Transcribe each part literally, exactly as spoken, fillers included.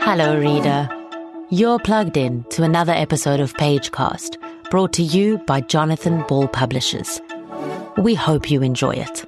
Hello, reader. You're plugged in to another episode of Pagecast, brought to you by Jonathan Ball Publishers. We hope you enjoy it.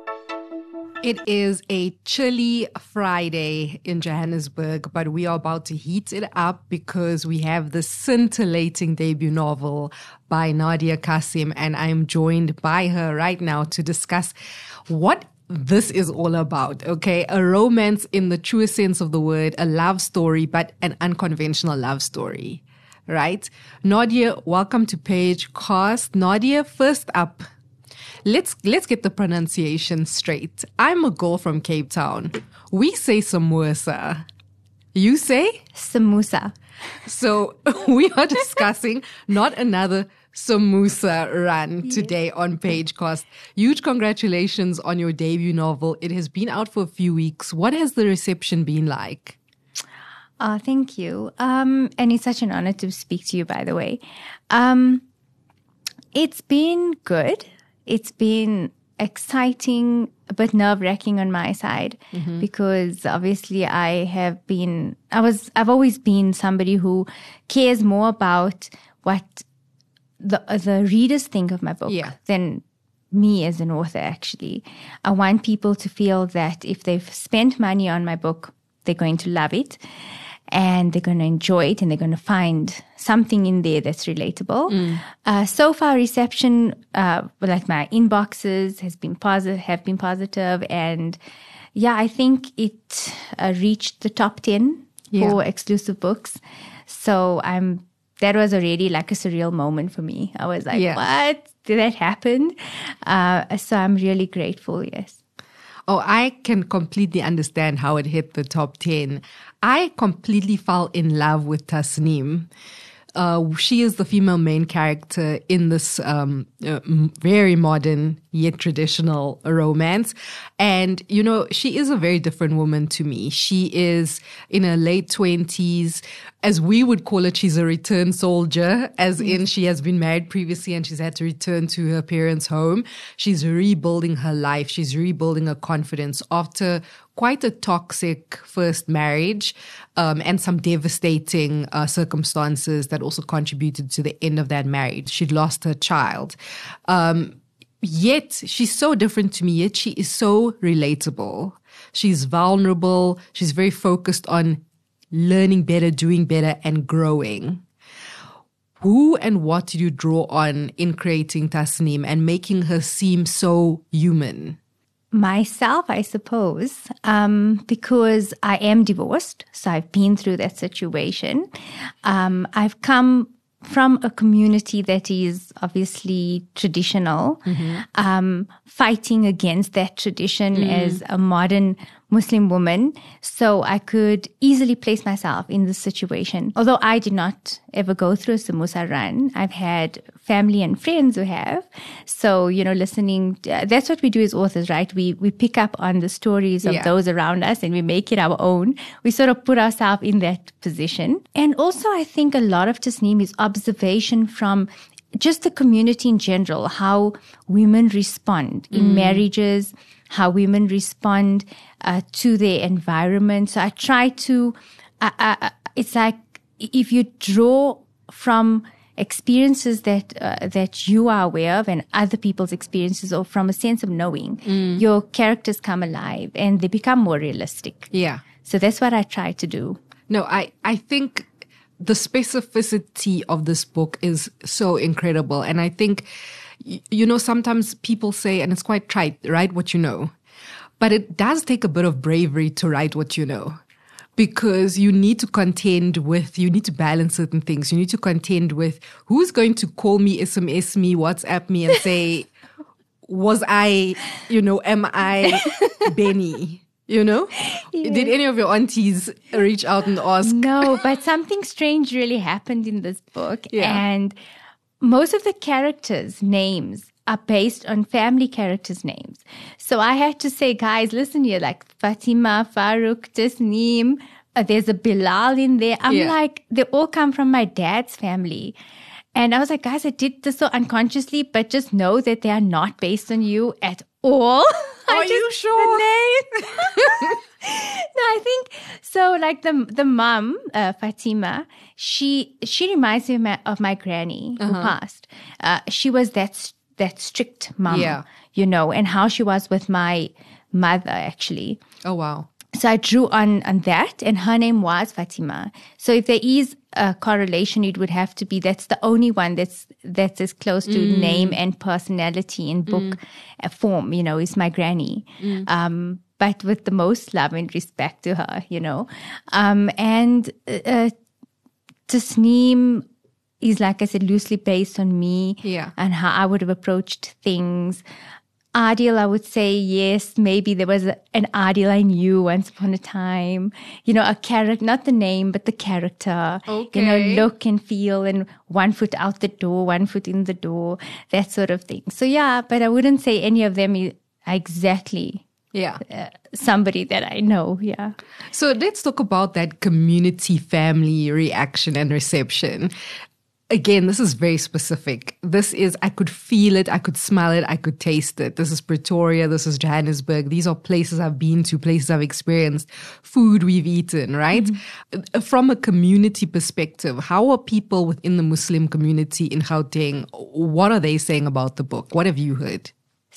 It is a chilly Friday in Johannesburg, but we are about to heat it up because we have the scintillating debut novel by Nadia Kassem, and I am joined by her right now to discuss what this is all about, okay? A romance in the truest sense of the word, a love story, but an unconventional love story, right? Nadia, welcome to Pagecast. Nadia, first up, Let's let's get the pronunciation straight. I'm a girl from Cape Town. We say samosa. You say? Samosa. So we are discussing not another samosa run yeah. today on Pagecast. Huge congratulations on your debut novel. It has been out for a few weeks. What has the reception been like? Oh, thank you. Um, and it's such an honor to speak to you, by the way. Um, it's been good. It's been exciting, but nerve-wracking on my side mm-hmm. because obviously I have been, I was, I've always been somebody who cares more about what the the readers think of my book yeah. than me as an author, actually. I want people to feel that if they've spent money on my book, they're going to love it. And they're going to enjoy it, and they're going to find something in there that's relatable. Mm. Uh, so far, reception, uh, like my inboxes, has been positive, have been positive, and yeah, I think it uh, reached the top ten yeah. for exclusive books. So I'm that was already like a surreal moment for me. I was like, yeah. "What? Did that happen?" Uh, so I'm really grateful. Yes. Oh, I can completely understand how it hit the top ten. I completely fell in love with Tasneem. Uh, she is the female main character in this um, uh, very modern yet traditional romance. And, you know, she is a very different woman to me. She is in her late twenties. As we would call it, she's a return soldier, as in she has been married previously and she's had to return to her parents' home. She's rebuilding her life. She's rebuilding her confidence after quite a toxic first marriage um, and some devastating uh, circumstances that also contributed to the end of that marriage. She'd lost her child. Um, yet she's so different to me, yet she is so relatable. She's vulnerable. She's very focused on learning better, doing better, and growing. Who and what did you draw on in creating Tasneem and making her seem so human? Myself, I suppose, um, because I am divorced, so I've been through that situation. Um, I've come from a community that is obviously traditional, mm-hmm. um, fighting against that tradition mm. as a modern Muslim woman. So I could easily place myself in this situation. Although I did not ever go through a samosa run, I've had family and friends who have. So, you know, listening, uh, that's what we do as authors, right? We we pick up on the stories of yeah. those around us and we make it our own. We sort of put ourselves in that position. And also I think a lot of Tasneem is observation from just the community in general, how women respond in mm. marriages, how women respond uh, to their environment. So I try to, uh, uh, it's like if you draw from experiences that uh, that you are aware of and other people's experiences, or from a sense of knowing, mm. your characters come alive and they become more realistic. Yeah. So that's what I try to do. No, I, I think the specificity of this book is so incredible. And I think, you know, sometimes people say, and it's quite trite, write what you know. But it does take a bit of bravery to write what you know. Because you need to contend with, you need to balance certain things. You need to contend with who's going to call me, S M S me, WhatsApp me and say, was I, you know, am I Benny? You know? Yeah. Did any of your aunties reach out and ask? No, but something strange really happened in this book. Yeah. And most of the characters' names are based on family characters' names. So I had to say, guys, listen here, like Fatima, Farouk, Tasneem, uh, there's a Bilal in there. I'm yeah. like, they all come from my dad's family. And I was like, guys, I did this so unconsciously, but just know that they are not based on you at all. Are I you just, sure? The name. No, I think so. Like the the mom, uh, Fatima, she she reminds me of my, of my granny who passed. Uh, she was that that strict mom, Yeah. you know, and how she was with my mother actually. Oh, wow. So I drew on on that, and her name was Fatima. So if there is a correlation, it would have to be that's the only one that's that's as close to Mm. name and personality in book Mm. uh, form. You know, is my granny, Mm. um, but with the most love and respect to her. You know, um, and uh, Tasneem is, like I said, loosely based on me Yeah. and how I would have approached things. Adil, I would say, yes, maybe there was a, an Adil I knew once upon a time. You know, a character, not the name, but the character. Okay. You know, look and feel, and one foot out the door, one foot in the door, that sort of thing. So, yeah, but I wouldn't say any of them is exactly Yeah. uh, somebody that I know. Yeah. So let's talk about that community family reaction and reception. Again, this is very specific. This is, I could feel it, I could smell it, I could taste it. This is Pretoria, this is Johannesburg. These are places I've been to, places I've experienced, food we've eaten, right? Mm-hmm. From a community perspective, how are people within the Muslim community in Gauteng, what are they saying about the book? What have you heard?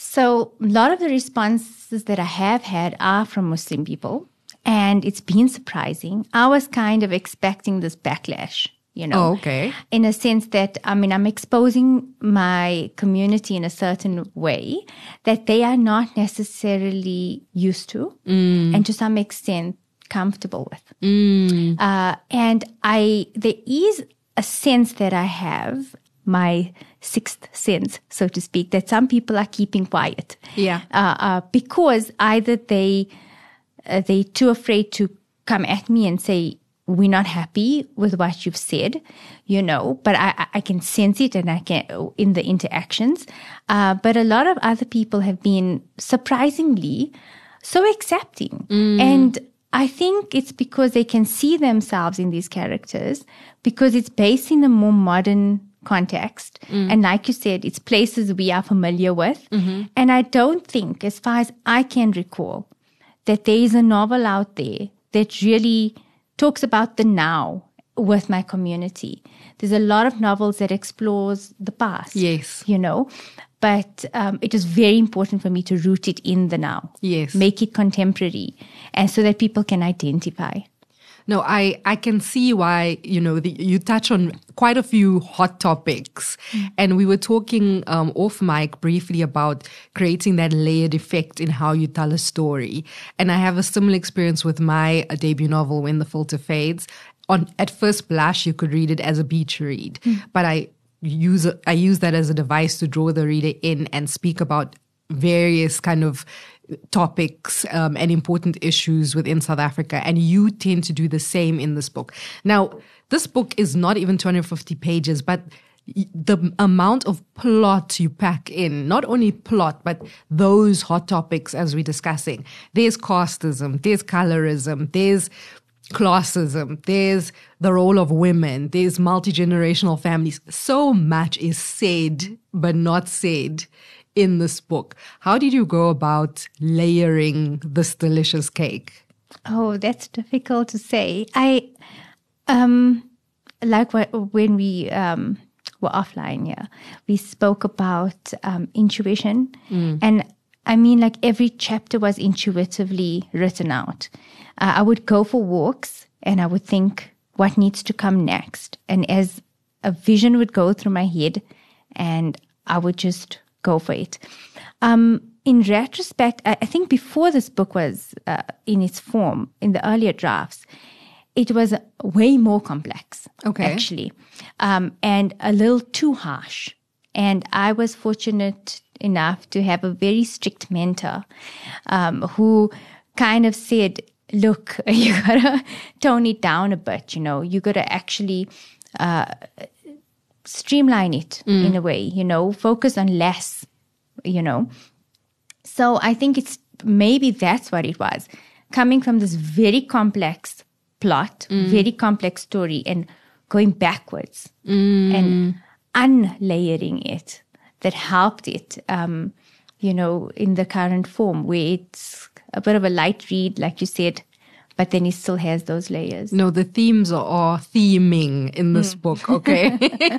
So a lot of the responses that I have had are from Muslim people, and it's been surprising. I was kind of expecting this backlash. You know, oh, okay. In a sense that, I mean, I'm exposing my community in a certain way that they are not necessarily used to mm. and to some extent comfortable with. Mm. Uh, and I, there is a sense that I have, my sixth sense, so to speak, that some people are keeping quiet. Yeah. Uh, uh, because either they, uh, they're too afraid to come at me and say, we're not happy with what you've said, you know, but I, I can sense it and I can, in the interactions. Uh, but a lot of other people have been surprisingly so accepting. Mm. And I think it's because they can see themselves in these characters because it's based in a more modern context. Mm. And like you said, it's places we are familiar with. Mm-hmm. And I don't think, as far as I can recall, that there is a novel out there that really talks about the now with my community. There's a lot of novels that explores the past. Yes. You know, but um, it is very important for me to root it in the now. Yes. Make it contemporary, and so that people can identify. No, I, I can see why, you know, the, you touch on quite a few hot topics. Mm. And we were talking um, off mic briefly about creating that layered effect in how you tell a story. And I have a similar experience with my uh, debut novel, When the Filter Fades. On At first blush, you could read it as a beach read. Mm. But I use, I use that as a device to draw the reader in and speak about various kind of topics um, and important issues within South Africa. And you tend to do the same in this book. Now, this book is not even two hundred fifty pages, but the amount of plot you pack in, not only plot, but those hot topics as we're discussing. There's casteism, there's colorism, there's classism, there's the role of women, there's multi-generational families. So much is said, but not said in this book. How did you go about layering this delicious cake? Oh, that's difficult to say. I, um, like what, when we um, were offline, yeah, we spoke about um, intuition. Mm. And I mean, like every chapter was intuitively written out. Uh, I would go for walks and I would think what needs to come next. And as a vision would go through my head, and I would just go for it. Um, in retrospect, I, I think before this book was uh, in its form, in the earlier drafts, it was way more complex, okay. actually, um, and a little too harsh. And I was fortunate enough to have a very strict mentor um, who kind of said, look, you gotta tone it down a bit, you know, you gotta actually uh, streamline it mm. in a way, you know, focus on less, you know. So I think it's maybe that's what it was, coming from this very complex plot, mm. very complex story, and going backwards mm. and unlayering it, that helped it um, you know, in the current form, where it's a bit of a light read, like you said, but then it still has those layers. No, the themes are, are theming in this mm. book, okay?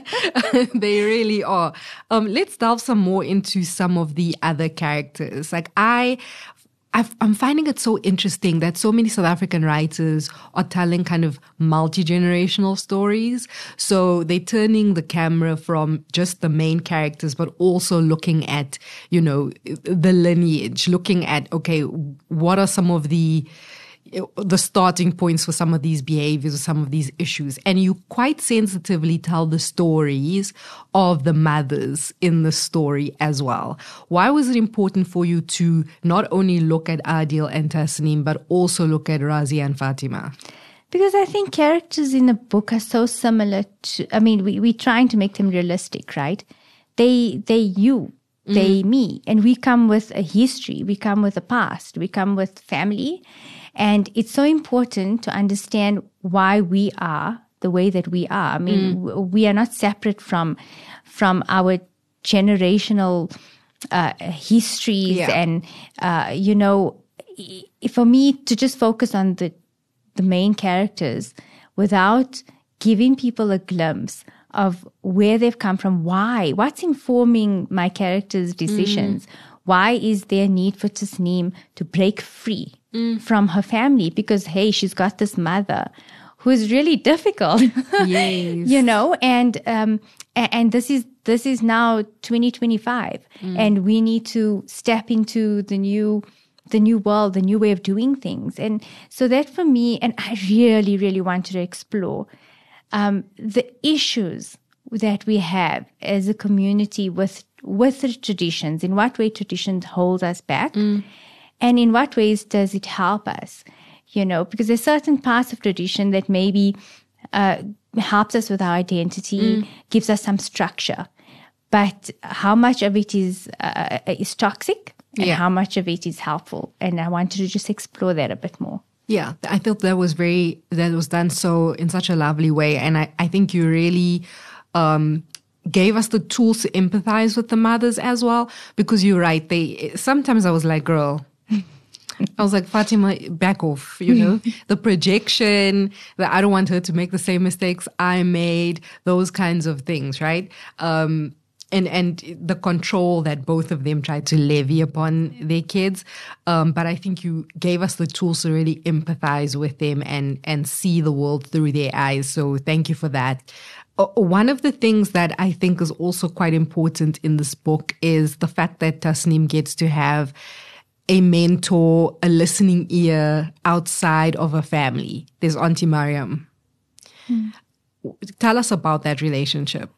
They really are. Um, let's delve some more into some of the other characters. Like I... I've, I'm finding it so interesting that so many South African writers are telling kind of multi-generational stories. So they're turning the camera from just the main characters, but also looking at, you know, the lineage, looking at, okay, what are some of the the starting points for some of these behaviors or some of these issues. And you quite sensitively tell the stories of the mothers in the story as well. Why was it important for you to not only look at Adil and Tasneem, but also look at Razia and Fatima? Because I think characters in the book are so similar to, I mean, we, we're trying to make them realistic, right? They, they you, they mm. me. And we come with a history. We come with a past. We come with family. And it's so important to understand why we are the way that we are. I mean, mm. w- we are not separate from from our generational uh, histories. Yeah. And, uh, you know, for me to just focus on the, the main characters without giving people a glimpse of where they've come from, why, what's informing my characters' decisions, mm. why is there a need for Tasneem to break free Mm. from her family, because hey, she's got this mother who is really difficult. Yes. You know, and um and, and this is this is now twenty twenty-five mm. and we need to step into the new the new world, the new way of doing things. And so that for me, and I really, really wanted to explore um the issues that we have as a community with with the traditions, in what way traditions hold us back. Mm. And in what ways does it help us? You know, because there's certain parts of tradition that maybe uh, helps us with our identity, mm. gives us some structure. But how much of it is uh, is toxic and yeah. how much of it is helpful? And I wanted to just explore that a bit more. Yeah, I thought that was very, that was done so in such a lovely way. And I, I think you really um, gave us the tools to empathize with the mothers as well. Because you're right, they sometimes I was like, girl, I was like, Fatima, back off, you know, the projection that I don't want her to make the same mistakes I made, those kinds of things, right? Um, and, and the control that both of them tried to levy upon their kids. Um, but I think you gave us the tools to really empathize with them and, and see the world through their eyes. So thank you for that. Uh, one of the things that I think is also quite important in this book is the fact that Tasneem gets to have a mentor, a listening ear outside of a family. There's Auntie Mariam. Mm. Tell us about that relationship.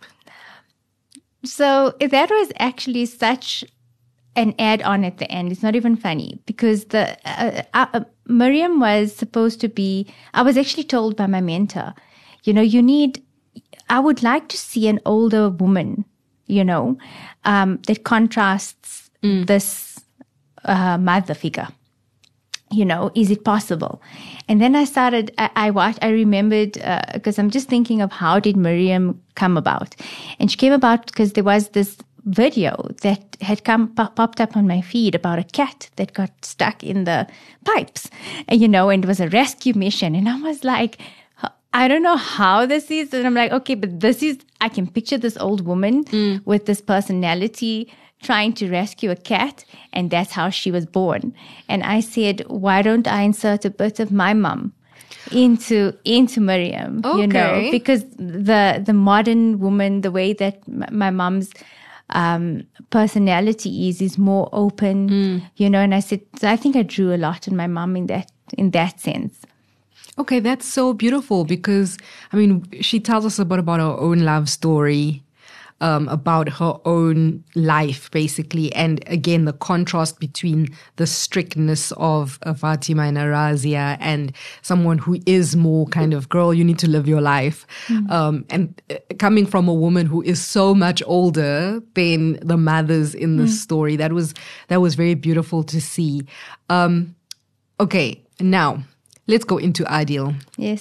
So that was actually such an add-on at the end. It's not even funny because the uh, uh, Mariam was supposed to be, I was actually told by my mentor, you know, you need, I would like to see an older woman, you know, um, that contrasts mm. this Uh, mother figure. You know, is it possible? And then I started, I, I watched, I remembered, because uh, I'm just thinking of how did Mariam come about? And she came about because there was this video that had come pop, popped up on my feed about a cat that got stuck in the pipes, and, you know, and it was a rescue mission. And I was like, I don't know how this is. And I'm like, okay, but this is, I can picture this old woman mm. with this personality trying to rescue a cat, and that's how she was born. And I said, why don't I insert a bit of my mum into into Mariam? Okay. You know, because the the modern woman, the way that m- my mum's um, personality is, is more open. Mm. You know, and I said, so I think I drew a lot on my mum in that in that sense. Okay, that's so beautiful because I mean, she tells us a bit about her own love story. Um, about her own life, basically. And again, the contrast between the strictness of a Fatima and a Razia and someone who is more kind of, girl, you need to live your life. Mm. Um, and coming from a woman who is so much older than the mothers in the mm. story, that was, that was very beautiful to see. Um, okay, now let's go into Adil. Yes.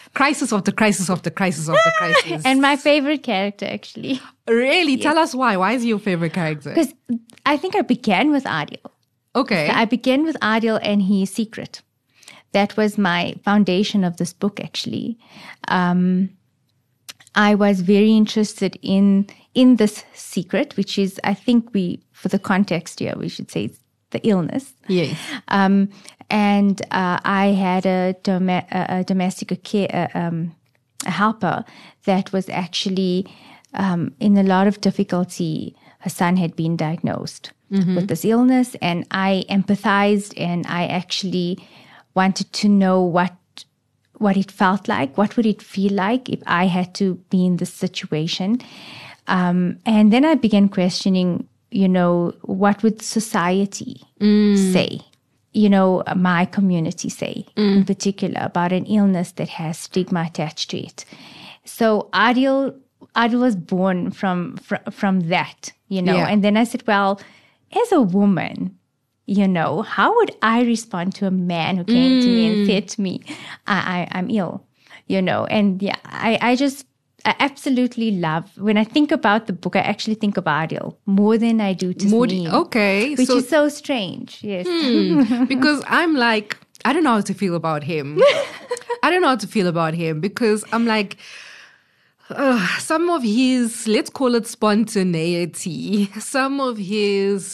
crisis after crisis after crisis after crisis. And my favorite character, actually. Really? Yes. Tell us why. Why is he your favorite character? Because I think I began with Adil. Okay. So I began with Adil and his secret. That was my foundation of this book, actually. Um, I was very interested in in this secret, which is, I think we, for the context here, we should say the illness. Yes. Um, and uh, I had a, dom- a, a domestic care, uh, um, a helper that was actually um, in a lot of difficulty. Her son had been diagnosed mm-hmm. with this illness, and I empathized, and I actually wanted to know what what it felt like, what would it feel like if I had to be in this situation. Um, and then I began questioning, you know, what would society mm. say? You know, my community say, mm. in particular, about an illness that has stigma attached to it. So Adil, Adil was born from, from, from that, you know. Yeah. And then I said, well, as a woman, you know, how would I respond to a man who came mm. to me and said to me, I, I, I'm ill, you know? And yeah, I, I just, I absolutely love, when I think about the book, I actually think of Adil more than I do Tasneem. Okay. Which so, is so strange, yes. Hmm, because I'm like, I don't know how to feel about him. I don't know how to feel about him because I'm like, uh, some of his, let's call it spontaneity, some of his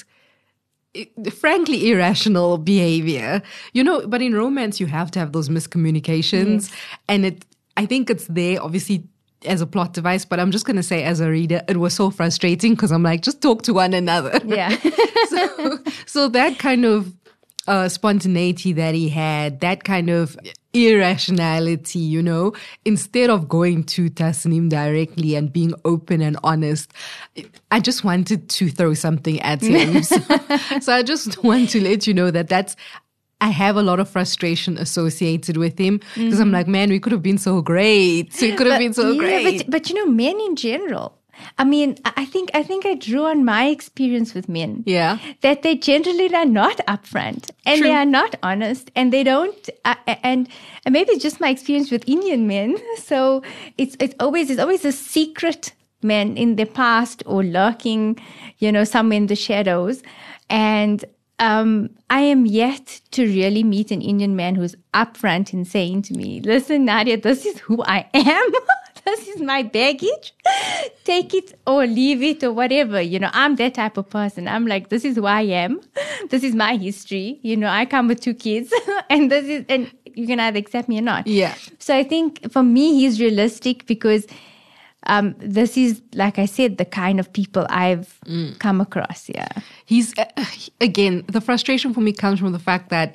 frankly irrational behavior, you know, but in romance you have to have those miscommunications. Yes. And it, I think it's there obviously as a plot device, but I'm just going to say as a reader, it was so frustrating because I'm like, just talk to one another. Yeah. so, so that kind of uh, spontaneity that he had, that kind of irrationality, you know, instead of going to Tasneem directly and being open and honest, I just wanted to throw something at him. so, so I just want to let you know that that's, I have a lot of frustration associated with him because mm-hmm. I'm like, man, we could have been so great. We could have but, been so yeah, great. But, but, you know, men in general, I mean, I think I think I drew on my experience with men. Yeah. That they generally are not upfront and True. They are not honest and they don't, uh, and, and maybe it's just my experience with Indian men. So it's it's always it's always a secret men in their past or lurking, you know, somewhere in the shadows. And um, I am yet to really meet an Indian man who's upfront in saying to me, listen, Nadia, this is who I am. This is my baggage. Take it or leave it or whatever. You know, I'm that type of person. I'm like, this is who I am. This is my history. You know, I come with two kids and this is, and you can either accept me or not. Yeah. So I think for me, he's realistic because um, this is, like I said, the kind of people I've mm. come across. Yeah. He's, uh, again, the frustration for me comes from the fact that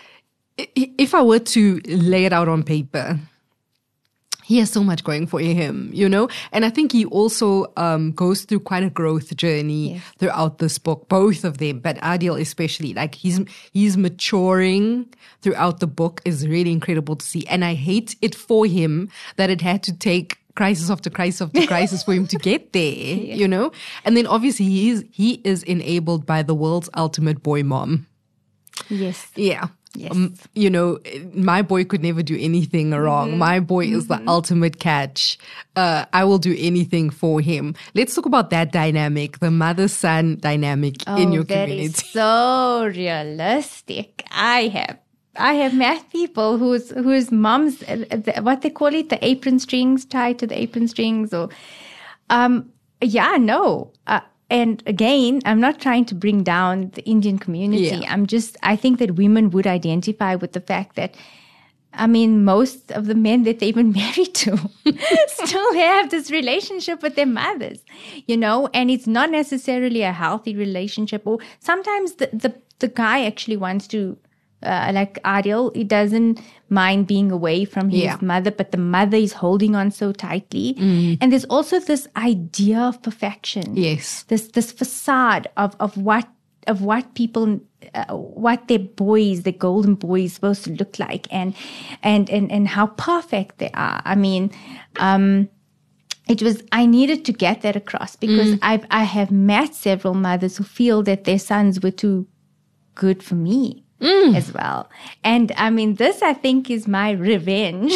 if I were to lay it out on paper, he has so much going for him, you know? And I think he also um, goes through quite a growth journey yes. throughout this book, both of them, but Adil especially. Like he's he's maturing throughout the book is really incredible to see. And I hate it for him that it had to take crisis after crisis after crisis for him to get there, yeah. you know? And then obviously he is, he is enabled by the world's ultimate boy mom. Yes. Yeah. Yes. Um, you know, my boy could never do anything wrong. Mm-hmm. My boy is mm-hmm. the ultimate catch. Uh, I will do anything for him. Let's talk about that dynamic, the mother-son dynamic oh, in your that community. Is so realistic. I have, I have met people whose whose moms, what they call it, the apron strings tied to the apron strings, or, um, yeah, no. Uh, And again, I'm not trying to bring down the Indian community. Yeah. I'm just, I think that women would identify with the fact that, I mean, most of the men that they've been married to still have this relationship with their mothers, you know, and it's not necessarily a healthy relationship. Or sometimes the, the, the guy actually wants to, uh, like Adil, he doesn't mind being away from his yeah. mother, but the mother is holding on so tightly. Mm. And there's also this idea of perfection. Yes. This, this facade of, of what, of what people, uh, what their boys, their golden boys supposed to look like and, and, and, and how perfect they are. I mean, um, it was, I needed to get that across because mm. I've, I have met several mothers who feel that their sons were too good for me. mm. as well. And I mean, this I think is my revenge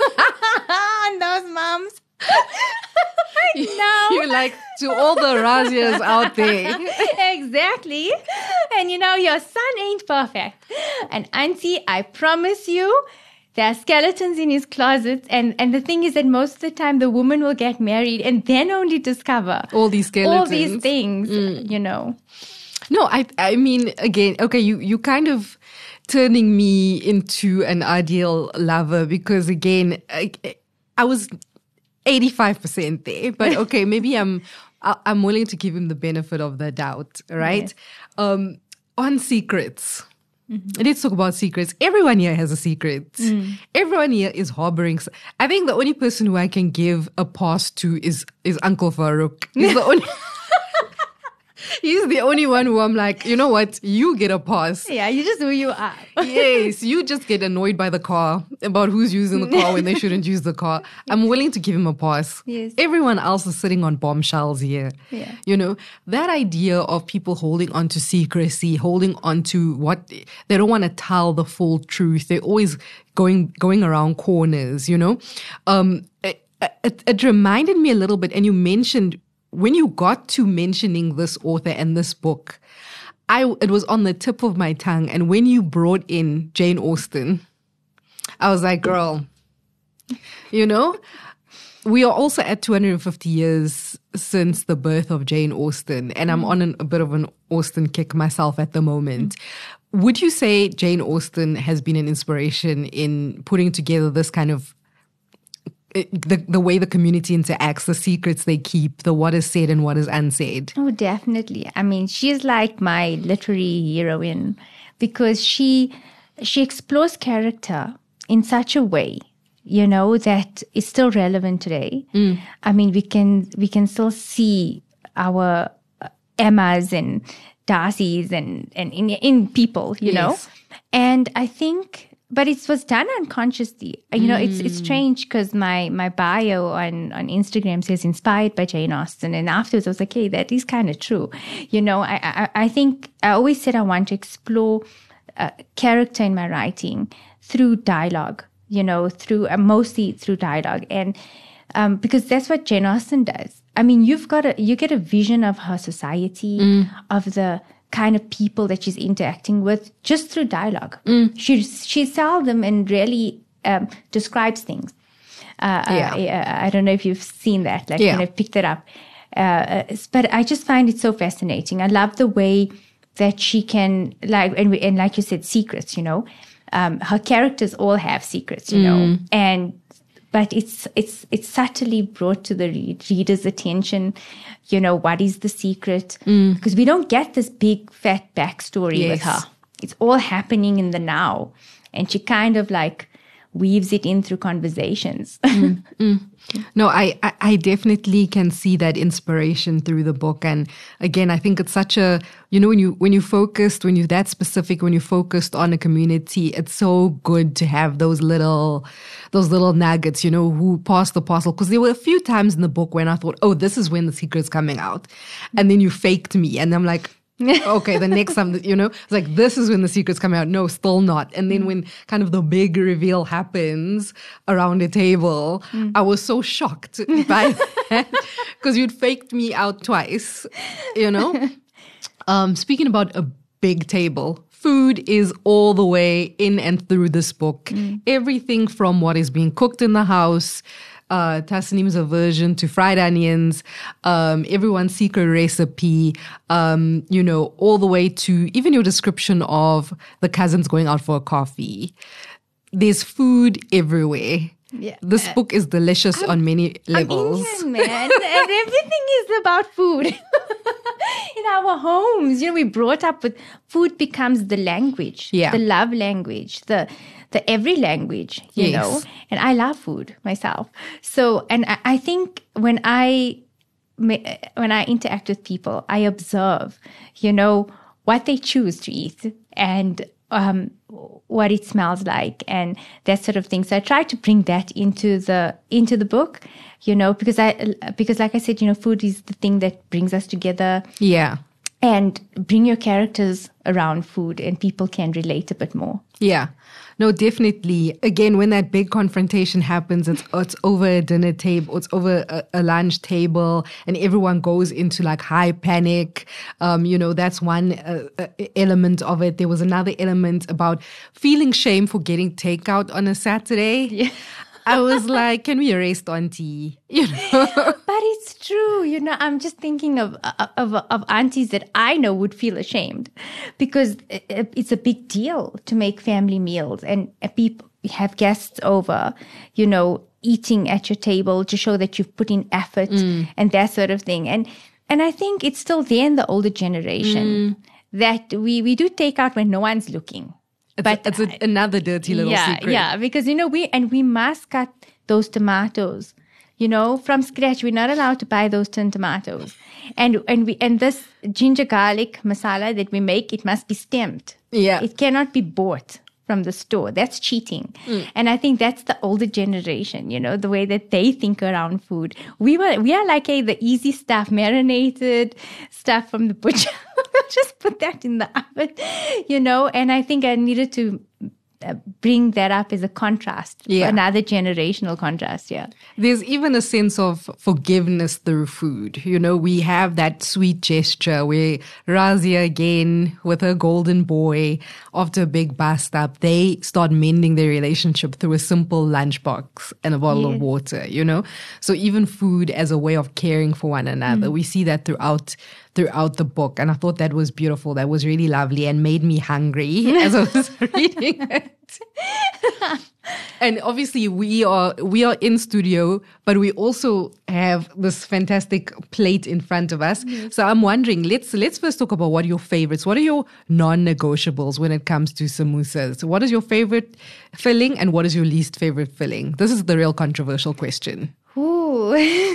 on those moms. No. You're like, to all the Razias out there. Exactly. And you know, your son ain't perfect. And auntie, I promise you, there are skeletons in his closet. And, and the thing is that most of the time the woman will get married and then only discover all these skeletons. All these things, mm. you know. No, I I mean, again, okay, you, you kind of turning me into an ideal lover because, again, I, I was eighty-five percent there. But, okay, maybe I'm I'm willing to give him the benefit of the doubt, right? Yeah. Um, on secrets. Mm-hmm. Let's talk about secrets. Everyone here has a secret. Mm. Everyone here is harboring. I think the only person who I can give a pass to is is Uncle Farouk. He's the only... He's the only one who I'm like, you know what? You get a pass. Yeah, you just who you are. Yes, you just get annoyed by the car about who's using the car when they shouldn't use the car. I'm willing to give him a pass. Yes. Everyone else is sitting on bombshells here. Yeah. You know, that idea of people holding on to secrecy, holding on to what they don't want to tell the full truth. They're always going going around corners, you know. Um, it, it, it reminded me a little bit, and you mentioned when you got to mentioning this author and this book, I it was on the tip of my tongue. And when you brought in Jane Austen, I was like, girl, you know, we are also at two hundred fifty years since the birth of Jane Austen. And I'm on an, a bit of an Austen kick myself at the moment. Would you say Jane Austen has been an inspiration in putting together this kind of The, the way the community interacts, the secrets they keep, the what is said and what is unsaid? Oh, definitely. I mean, she's like my literary heroine because she she explores character in such a way, you know, that is still relevant today. Mm. I mean, we can we can still see our Emmas and Darcys and, and in, in people, you yes. know. And I think... But it was done unconsciously. You know, mm. it's it's strange because my, my bio on, on Instagram says inspired by Jane Austen. And afterwards I was like, hey, that is kind of true. You know, I, I, I think I always said I want to explore uh, character in my writing through dialogue, you know, through uh, mostly through dialogue. And um, because that's what Jane Austen does. I mean, you've got a, you get a vision of her society, mm. of the kind of people that she's interacting with just through dialogue. Mm. She she seldom and rarely um, describes things. Uh, yeah. I, I don't know if you've seen that, like, yeah. kind of picked it up. Uh, but I just find it so fascinating. I love the way that she can, like, and, and like you said, secrets, you know. Um, her characters all have secrets, you mm. know. And but it's it's it's subtly brought to the read, reader's attention, you know, what is the secret? Mm. Because we don't get this big fat backstory yes. with her. It's all happening in the now. And she kind of like weaves it in through conversations. Mm. Mm. No, I, I, I definitely can see that inspiration through the book. And again, I think it's such a, you know, when you, when you focused, when you're that specific, when you focused on a community, it's so good to have those little, those little nuggets, you know, who passed the parcel. Cause there were a few times in the book when I thought, oh, this is when the secret's coming out. And then you faked me. And I'm like, okay, the next time, you know, it's like, this is when the secret's coming out. No, still not. And then mm. when kind of the big reveal happens around the table, mm. I was so shocked by that because you'd faked me out twice, you know. Um, speaking about a big table, food is all the way in and through this book. Mm. Everything from what is being cooked in the house, Uh, Tasneem's aversion to fried onions, um, everyone's secret recipe, um, you know, all the way to even your description of the cousins going out for a coffee. There's food everywhere. Yeah. This uh, book is delicious I'm, on many levels. I'm Indian, man, and everything is about food. In our homes, you know, we brought up with food becomes the language, yeah. the love language, the the every language, you yes. know. And I love food myself. So, and I, I think when I when I interact with people, I observe, you know, what they choose to eat and um, what it smells like and that sort of thing. So I try to bring that into the into the book, you know, because I because like I said, you know, food is the thing that brings us together. Yeah. and bring your characters around food and people can relate a bit more. Yeah. No, definitely. Again, when that big confrontation happens, it's it's over a dinner table, it's over a, a lunch table, and everyone goes into like high panic. Um, you know, that's one uh, uh, element of it. There was another element about feeling shame for getting takeout on a Saturday. Yeah. I was like, can we arrest auntie? You know? But it's true. You know, I'm just thinking of, of, of aunties that I know would feel ashamed because it's a big deal to make family meals and people have guests over, you know, eating at your table to show that you've put in effort mm. and that sort of thing. And, and I think it's still there in the older generation mm. that we, we do take out when no one's looking. It's, but a, it's a, another dirty little yeah, secret. Yeah, because, you know, we, and we must cut those tomatoes, you know, from scratch. We're not allowed to buy those tin tomatoes. And, and we, and this ginger garlic masala that we make, it must be stamped. Yeah. It cannot be bought from the store. That's cheating. Mm. And I think that's the older generation, you know, the way that they think around food. We were, we are like, hey, the easy stuff, marinated stuff from the butcher. Just put that in the oven, you know, and I think I needed to uh, bring that up as a contrast, yeah. another generational contrast, yeah. There's even a sense of forgiveness through food. You know, we have that sweet gesture where Razia, again, with her golden boy, after a big bust up, they start mending their relationship through a simple lunchbox and a bottle yes. of water, you know? So even food as a way of caring for one another, mm. we see that throughout throughout the book. And I thought that was beautiful. That was really lovely and made me hungry as I was reading it. And obviously we are we are in studio, but we also have this fantastic plate in front of us. Mm-hmm. So I'm wondering, let's let's first talk about what are your favorites. What are your non-negotiables when it comes to samosas? What is your favorite filling and what is your least favorite filling? This is the real controversial question. Ooh.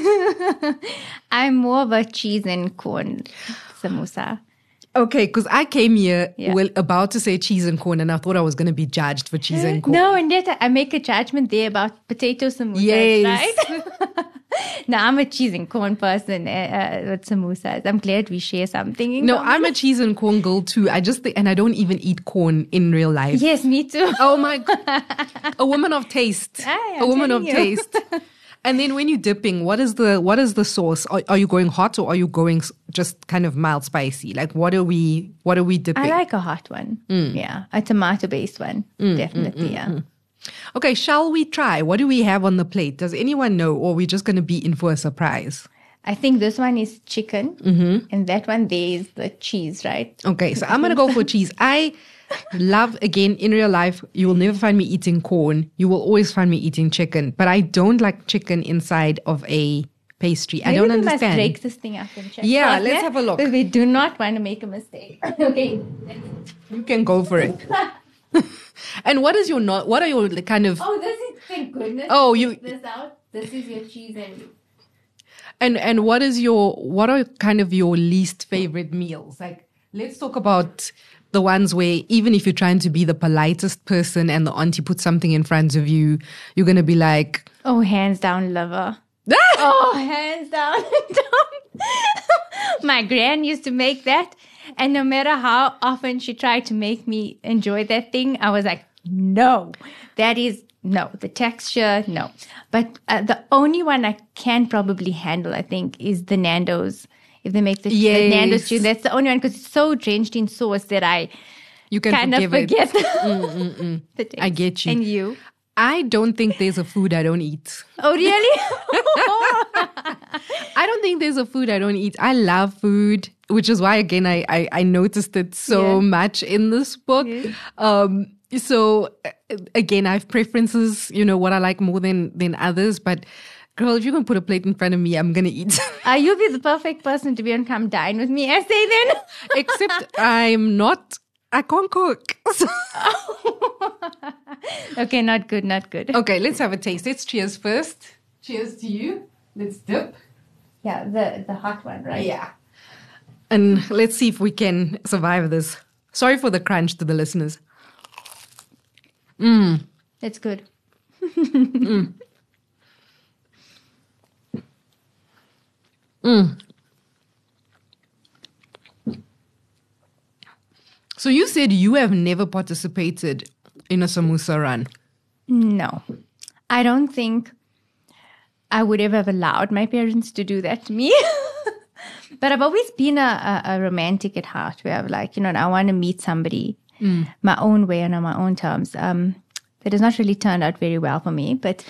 I'm more of a cheese and corn samosa. Okay, because I came here yeah. well, about to say cheese and corn, and I thought I was going to be judged for cheese and corn. No, and yet I make a judgment there about potato samosas, yes. right? No, I'm a cheese and corn person uh, with samosas. I'm glad we share something in No, common. I'm a cheese and corn girl too. I just think, and I don't even eat corn in real life. Yes, me too. Oh my God. A woman of taste. Aye, a woman of you. taste. And then when you're dipping, what is the what is the sauce? Are, are you going hot or are you going just kind of mild spicy? Like what are we what are we dipping? I like a hot one. Mm. Yeah, a tomato based one. Mm, Definitely, mm, yeah. Mm. Okay, shall we try? What do we have on the plate? Does anyone know, or are we just going to be in for a surprise? I think this one is chicken, mm-hmm. and that one there is the cheese, right? Okay, so I'm going to go for cheese. I love, again, in real life, you will never find me eating corn. You will always find me eating chicken. But I don't like chicken inside of a pastry. Maybe I don't we understand. Must break this thing up and check. Yeah, first, let's yeah? have a look. Because we do not want to make a mistake. Okay. You can go for it. And what is your not? What are your kind of? Oh, this is thank goodness. Oh, you. This out. This is your cheese and. And and what is your what are kind of your least favorite meals? Like, let's talk about the ones where even if you're trying to be the politest person and the auntie puts something in front of you, you're gonna be like, oh, hands down, liver. Oh, hands down, down. My gran used to make that. And no matter how often she tried to make me enjoy that thing, I was like, no, that is, no, the texture, no. But uh, the only one I can probably handle, I think, is the Nando's. If they make the, yes. the Nando's stew, that's the only one because it's so drenched in sauce that I you can kind of forget mm, mm, mm. the taste. I get you. And you? I don't think there's a food I don't eat. Oh, really? I don't think there's a food I don't eat. I love food, which is why, again, I, I, I noticed it so yeah. much in this book. Yeah. Um, so, again, I have preferences, you know, what I like more than, than others. But, girl, if you're going to put a plate in front of me, I'm going to eat. uh, you'll be the perfect person to be on Come Dine With Me essay then. Except I'm not... I can't cook. Okay, not good, not good. Okay, let's have a taste. Let's cheers first. Cheers to you. Let's dip. Yeah, the, the hot one, right? Yeah. And let's see if we can survive this. Sorry for the crunch to the listeners. Mmm. That's good. mm. Mm. So you said you have never participated in a samosa run. No. I don't think I would ever have allowed my parents to do that to me. But I've always been a, a, a romantic at heart, where I'm like, you know, I want to meet somebody mm. my own way and on my own terms. Um, that has not really turned out very well for me. But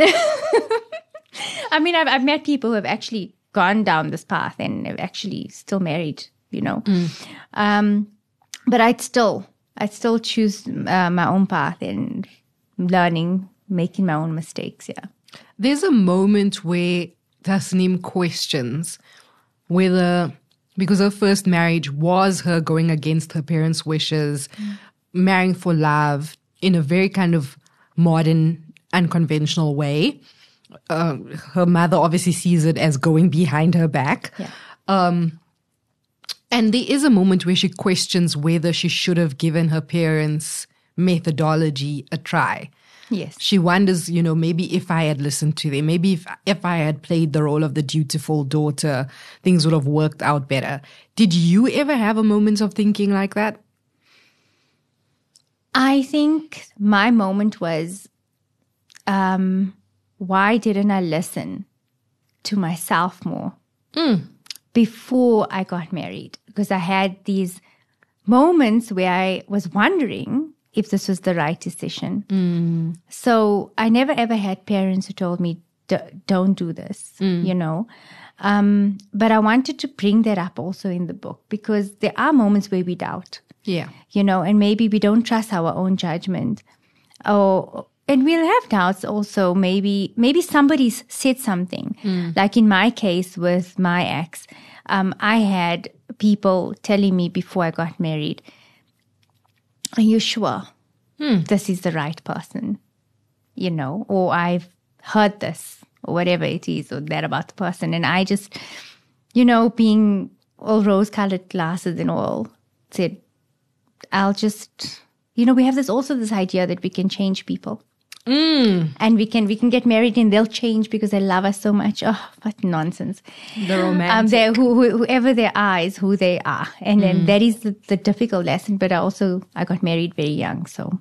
I mean, I've, I've met people who have actually gone down this path and have actually still married, you know. Mm. Um, but I'd still, I'd still choose uh, my own path and learning, making my own mistakes, yeah. There's a moment where Tasneem questions whether, because her first marriage was her going against her parents' wishes, mm. marrying for love in a very kind of modern, unconventional way. Uh, her mother obviously sees it as going behind her back. Yeah. Um, and there is a moment where she questions whether she should have given her parents' methodology a try. Yes. She wonders, you know, maybe if I had listened to them, maybe if, if I had played the role of the dutiful daughter, things would have worked out better. Did you ever have a moment of thinking like that? I think my moment was, um, why didn't I listen to myself more mm. before I got married? Because I had these moments where I was wondering if this was the right decision. Mm. So I never ever had parents who told me, don't do this, mm. you know. Um, but I wanted to bring that up also in the book, because there are moments where we doubt. Yeah. You know, and maybe we don't trust our own judgment. Oh, and we'll have doubts also. Maybe maybe somebody's said something. Mm. Like in my case with my ex, um, I had people telling me before I got married, are you sure hmm. this is the right person? You know, or I've heard this, or whatever it is, or that about the person. And I just, you know, being all rose-colored glasses and all, said, I'll just, you know, we have this also this idea that we can change people. Mm. And we can we can get married and they'll change because they love us so much. Oh, what nonsense. The romantic. Um, they're, who, who, whoever they are is who they are. And then mm. that is the, the difficult lesson. But I also, I got married very young, so.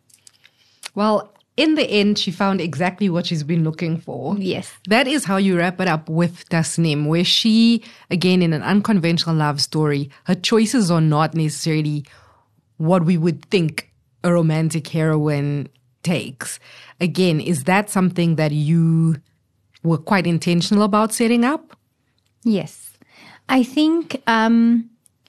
Well, in the end, she found exactly what she's been looking for. Yes. That is how you wrap it up with Tasneem, where she, again, in an unconventional love story, her choices are not necessarily what we would think a romantic heroine takes. Again, is that something that you were quite intentional about setting up? Yes. I think, um,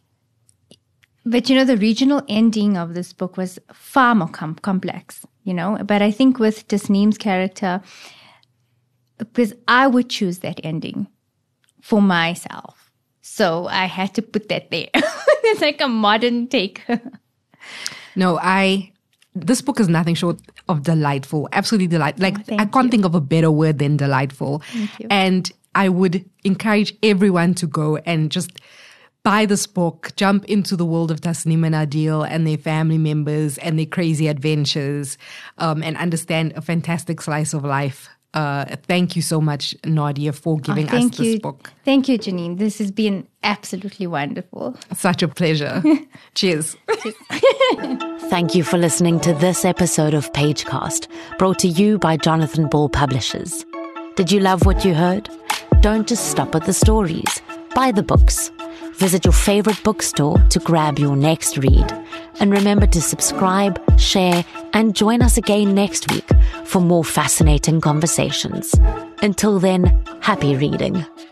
but you know, the regional ending of this book was far more com- complex, you know, but I think with Tasneem's character, because I would choose that ending for myself. So I had to put that there. It's like a modern take. No, I... This book is nothing short of delightful, absolutely delightful. Like, oh, I can't you. think of a better word than delightful. Thank you. And I would encourage everyone to go and just buy this book, jump into the world of Tasneem and Adil and their family members and their crazy adventures, um, and understand a fantastic slice of life. Uh, thank you so much, Nadia, for giving oh, us this you. book. Thank you, Janine. This has been absolutely wonderful. Such a pleasure. Cheers. Cheers. Thank you for listening to this episode of Pagecast, brought to you by Jonathan Ball Publishers. Did you love what you heard? Don't just stop at the stories. Buy the books. Visit your favorite bookstore to grab your next read. And remember to subscribe, share, and join us again next week for more fascinating conversations. Until then, happy reading.